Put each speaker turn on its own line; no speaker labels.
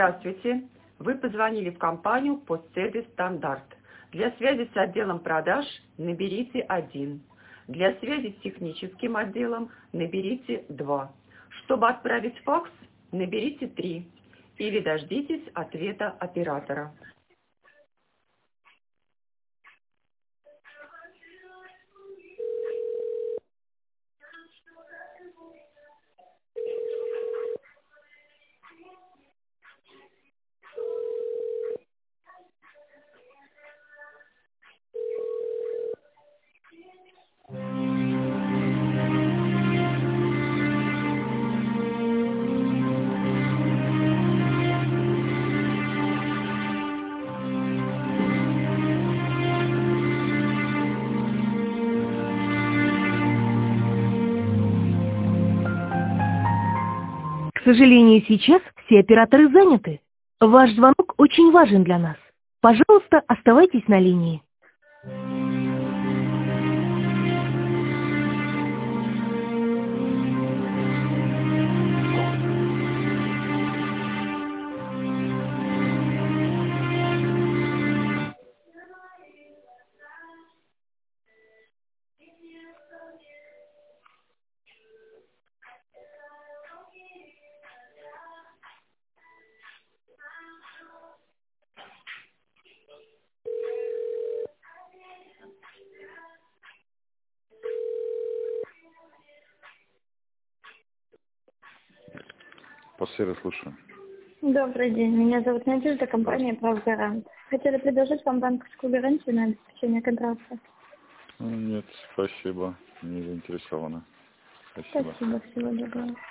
Здравствуйте. Вы позвонили в компанию «Постсервис Стандарт». Для связи с отделом продаж наберите 1. Для связи с техническим отделом наберите 2. Чтобы отправить факс, наберите 3. Или дождитесь ответа оператора.
К сожалению, сейчас все операторы заняты. Ваш звонок очень важен для нас. Пожалуйста, оставайтесь на линии.
Постсервис, слушаю.
Добрый день, меня зовут Надежда, компания «Правгарант». Хотели предложить вам банковскую гарантию на обеспечение контракта.
Нет, спасибо, не заинтересована. Спасибо.
Спасибо, всего доброго.